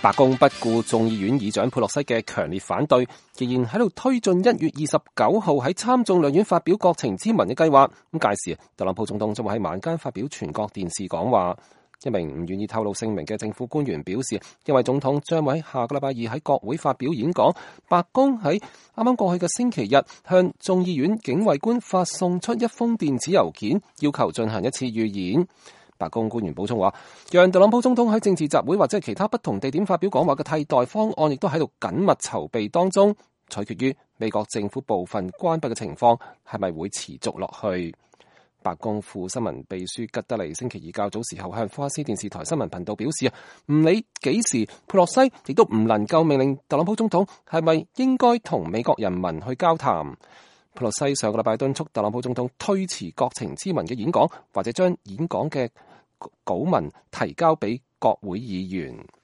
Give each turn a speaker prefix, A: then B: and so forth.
A: 白宮不顧眾議院議長佩洛西嘅強烈反對，仍然喺度推進1月29號喺參眾兩院發表國情咨文嘅計劃。咁屆時，特朗普總統將會喺晚間發表全國電視講話。一名唔願意透露姓名嘅政府官員表示，因為總統將會喺下個禮拜二喺國會發表演講，白宮喺啱啱過去嘅星期日向眾議院警衛官發送出一封電子郵件，要求進行一次預演。白宮官員補充話，讓特朗普總統喺政治集會或者其他不同地點發表講話嘅替代方案，亦都喺度緊密籌備當中，取決於美國政府部分關閉嘅情況係咪會持續落去。白宮副新聞秘書吉德利星期二較早時候向福克斯電視台新聞頻道表示，唔理幾時佩洛西亦都唔能夠命令特朗普總統係咪應該同美國人民去交談。佩洛西上個禮拜敦促特朗普總統推遲國情咨文嘅演講，或者將演講嘅稿文提交俾國會議員。